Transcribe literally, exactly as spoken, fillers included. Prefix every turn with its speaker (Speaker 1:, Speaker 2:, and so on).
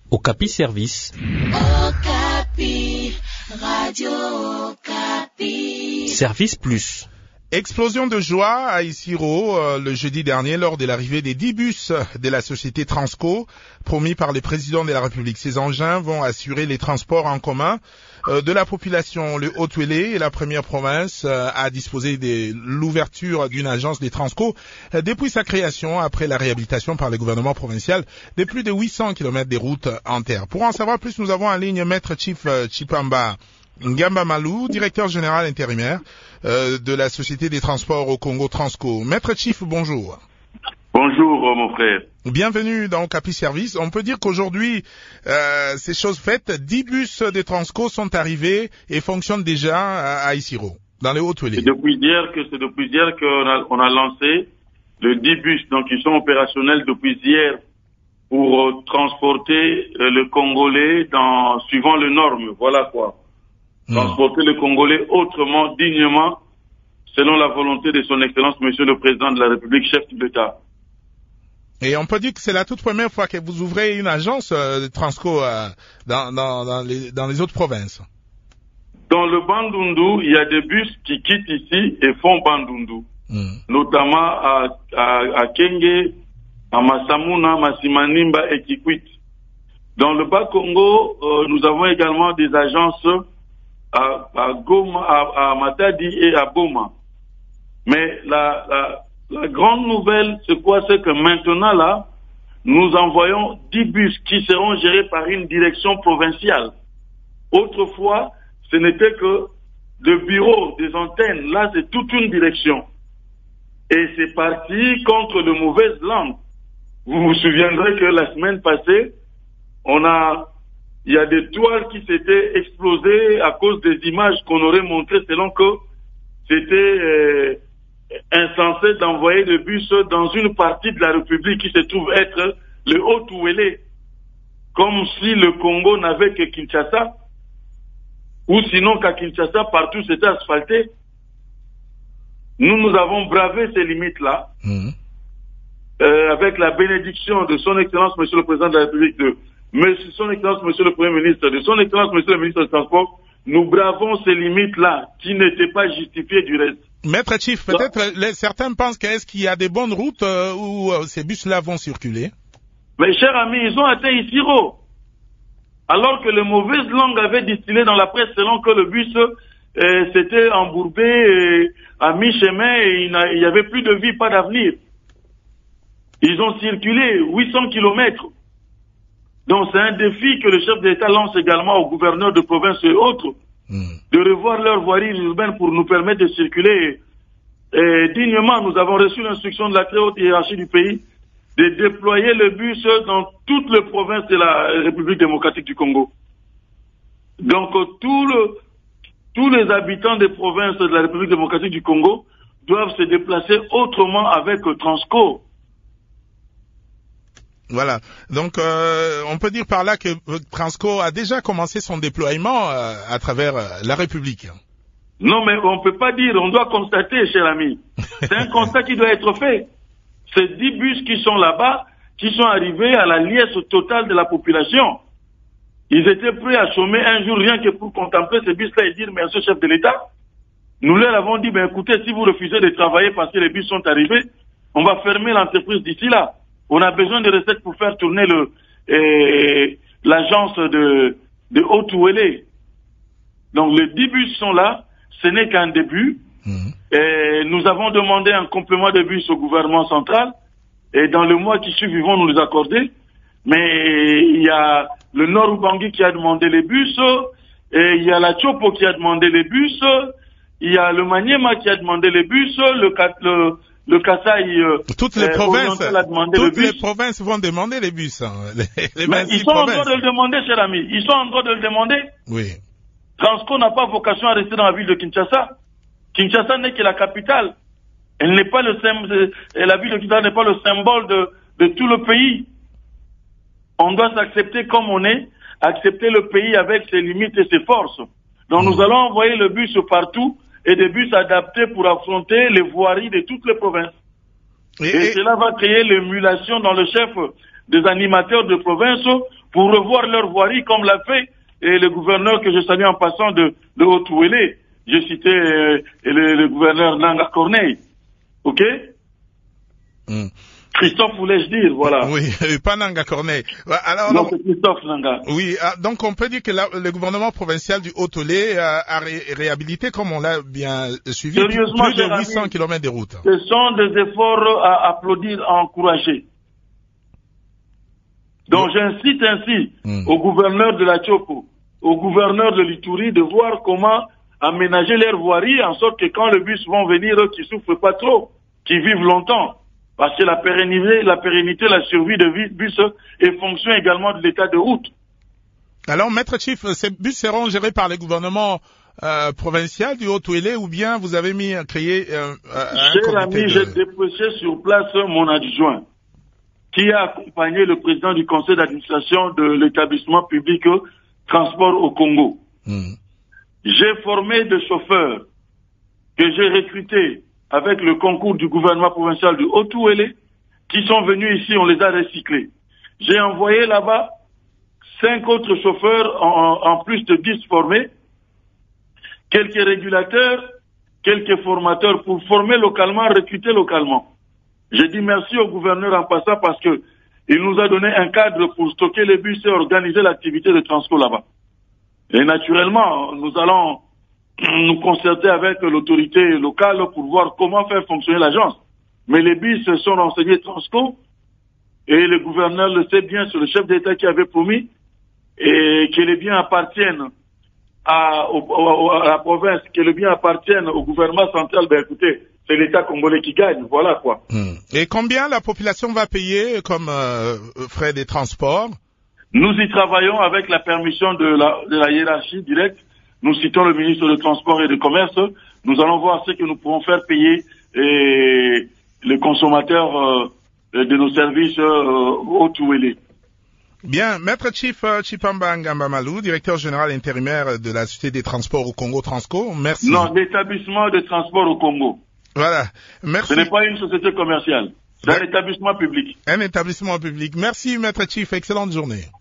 Speaker 1: Okapi Service.
Speaker 2: Okapi, Radio Okapi.
Speaker 1: Service Plus.
Speaker 3: Explosion de joie à Isiro euh, le jeudi dernier lors de l'arrivée des dix bus de la société Transco, promis par le président de la République. Ces engins vont assurer les transports en commun euh, de la population. Le Haut-Uélé est la première province euh, à disposer de l'ouverture d'une agence des Transco euh, depuis sa création après la réhabilitation par le gouvernement provincial de plus de huit cents kilomètres de routes en terre. Pour en savoir plus, nous avons en ligne Maître Chief euh, Chipamba Ngamba Malou, directeur général intérimaire euh, de la Société des transports au Congo Transco. Maître Chief, bonjour.
Speaker 4: Bonjour mon frère.
Speaker 3: Bienvenue dans Okapi Service. On peut dire qu'aujourd'hui, euh, c'est chose faite, dix bus de Transco sont arrivés et fonctionnent déjà à, à Isiro, dans les Haut-Uélé.
Speaker 4: C'est depuis hier que c'est depuis hier qu'on a, on a lancé le dix bus, donc ils sont opérationnels depuis hier pour euh, transporter euh, le Congolais dans suivant les normes. Voilà quoi. Transporter le Congolais autrement, dignement, selon la volonté de son Excellence, Monsieur le Président de la République, chef de l'État.
Speaker 3: Et on peut dire que c'est la toute première fois que vous ouvrez une agence euh, de Transco euh, dans, dans, dans, les, dans les autres provinces.
Speaker 4: Dans le Bandundu, il y a des bus qui quittent ici et font Bandundu, mm. notamment à, à, à Kenge, à Massamuna, Massimanimba et Kikwit. Dans le Bas-Congo, euh, nous avons également des agences À, à Goma, à, à Matadi et à Boma. Mais la, la, la grande nouvelle, c'est quoi? C'est que maintenant là, nous envoyons dix bus qui seront gérés par une direction provinciale. Autrefois, ce n'était que le bureau des antennes. Là, c'est toute une direction. Et c'est parti contre de mauvaises langues. Vous vous souviendrez que la semaine passée, on a Il y a des toiles qui s'étaient explosées à cause des images qu'on aurait montrées selon que c'était euh, insensé d'envoyer des bus dans une partie de la République qui se trouve être le Haut-Uélé. Comme si le Congo n'avait que Kinshasa. Ou sinon qu'à Kinshasa, partout c'était asphalté. Nous, nous avons bravé ces limites-là. Mmh. Euh, avec la bénédiction de son Excellence, Monsieur le Président de la République, de Monsieur, son Excellence, Monsieur le Premier ministre, de son Excellence, Monsieur le ministre des Transports, nous bravons ces limites-là, qui n'étaient pas justifiées du reste.
Speaker 3: Maître Chief, peut-être les, certains pensent qu'est-ce qu'il y a des bonnes routes euh, où euh, ces bus-là vont circuler. Mais
Speaker 4: chers amis, ils ont atteint Isiro. Alors que les mauvaises langues avaient distillé dans la presse selon que le bus euh, s'était embourbé euh, à mi-chemin et il n'y avait plus de vie, pas d'avenir. Ils ont circulé huit cents kilomètres. Donc c'est un défi que le chef d'État lance également aux gouverneurs de province et autres, mmh. de revoir leur voirie urbaine pour nous permettre de circuler et dignement. Nous avons reçu l'instruction de la très haute hiérarchie du pays de déployer le bus dans toutes les provinces de la République démocratique du Congo. Donc tout le, tous les habitants des provinces de la République démocratique du Congo doivent se déplacer autrement avec Transco.
Speaker 3: Voilà. Donc, euh, on peut dire par là que Transco a déjà commencé son déploiement euh, à travers euh, la République.
Speaker 4: Non, mais on ne peut pas dire, on doit constater, cher ami. C'est un constat qui doit être fait. Ces dix bus qui sont là-bas, qui sont arrivés à la liesse totale de la population. Ils étaient prêts à chômer un jour rien que pour contempler ces bus-là et dire merci au chef de l'État. Nous leur avons dit, ben écoutez, si vous refusez de travailler parce que les bus sont arrivés, on va fermer l'entreprise d'ici là. On a besoin de recettes pour faire tourner le euh, l'agence de, de Haut-Uélé. Donc les dix bus sont là, ce n'est qu'un début. Mmh. Et nous avons demandé un complément de bus au gouvernement central. Et dans le mois qui suit, ils vont nous les accorder. Mais il y a le Nord Ubangi qui a demandé les bus. Et il y a la Chopo qui a demandé les bus. Il y a le Maniema qui a demandé les bus. Le... le Le Kasaï, euh,
Speaker 3: toutes les euh, provinces, toutes les provinces vont demander les bus. Hein, les, les
Speaker 4: Mais ils sont provinces. En droit de le demander, cher ami. Ils sont en droit de le demander.
Speaker 3: Oui.
Speaker 4: Transco n'a pas vocation à rester dans la ville de Kinshasa. Kinshasa n'est que la capitale. Elle n'est pas le symbole, la ville de Kinshasa n'est pas le symbole de, de tout le pays. On doit s'accepter comme on est, accepter le pays avec ses limites et ses forces. Donc mmh. nous allons envoyer le bus partout. Et des bus adaptés pour affronter les voiries de toutes les provinces. Et, et, et cela va créer l'émulation dans le chef des animateurs de province pour revoir leur voirie comme l'a fait et le gouverneur que je salue en passant de, de Haut-Ouélé. J'ai cité euh, le, le gouverneur Nanga Corneille. Ok? Mm. Christophe voulais-je dire, voilà.
Speaker 3: Oui, pas Nanga Corneille. Alors,
Speaker 4: non, c'est Christophe Nanga.
Speaker 3: Oui, donc on peut dire que la, le gouvernement provincial du Haut-Ouélé a, a ré, réhabilité, comme on l'a bien suivi,
Speaker 4: sérieusement,
Speaker 3: plus de huit cents kilomètres de route.
Speaker 4: Ce sont des efforts à applaudir, à encourager. Donc oui. J'incite ainsi mm. au gouverneur de la Tchoko, au gouverneur de l'Ituri de voir comment aménager leur voirie en sorte que quand le bus vont venir, eux qui souffrent pas trop, qui vivent longtemps. Parce que la pérennité, la pérennité, la survie de bus est fonction également de l'état de route.
Speaker 3: Alors, Maître Chief, ces bus seront gérés par le gouvernement euh, provincial du Haut-Ouélé ou bien vous avez mis à créer euh, un
Speaker 4: Cher
Speaker 3: comité
Speaker 4: ami,
Speaker 3: de...
Speaker 4: j'ai dépêché sur place mon adjoint qui a accompagné le président du conseil d'administration de l'établissement public Transport au Congo. Mmh. J'ai formé des chauffeurs que j'ai recrutés avec le concours du gouvernement provincial du Haut-Ouélé, qui sont venus ici, on les a recyclés. J'ai envoyé là-bas cinq autres chauffeurs, en, en plus de dix formés, quelques régulateurs, quelques formateurs pour former localement, recruter localement. J'ai dit merci au gouverneur en passant parce que il nous a donné un cadre pour stocker les bus et organiser l'activité de transport là-bas. Et naturellement, nous allons nous concerter avec l'autorité locale pour voir comment faire fonctionner l'agence. Mais les bus sont renseignés Transco et le gouverneur le sait bien, c'est le chef d'État qui avait promis et que les biens appartiennent à, au, à la province, que les biens appartiennent au gouvernement central. Ben écoutez, c'est l'État congolais qui gagne, voilà quoi.
Speaker 3: Mmh. Et combien la population va payer comme euh, frais des transports?
Speaker 4: Nous y travaillons avec la permission de la, de la hiérarchie directe. Nous citons le ministre du Transport et du Commerce. Nous allons voir ce que nous pouvons faire payer et les consommateurs euh, de nos services euh, Haut-Ouélé.
Speaker 3: Bien, Maître Chief euh, Chipamba Ngamba-Malou, directeur général intérimaire de la Société des Transports au Congo, Transco, merci.
Speaker 4: Non, l'établissement de transport au Congo.
Speaker 3: Voilà, merci.
Speaker 4: Ce n'est pas une société commerciale, c'est ouais. un établissement public.
Speaker 3: Un établissement public. Merci, Maître Chief, excellente journée.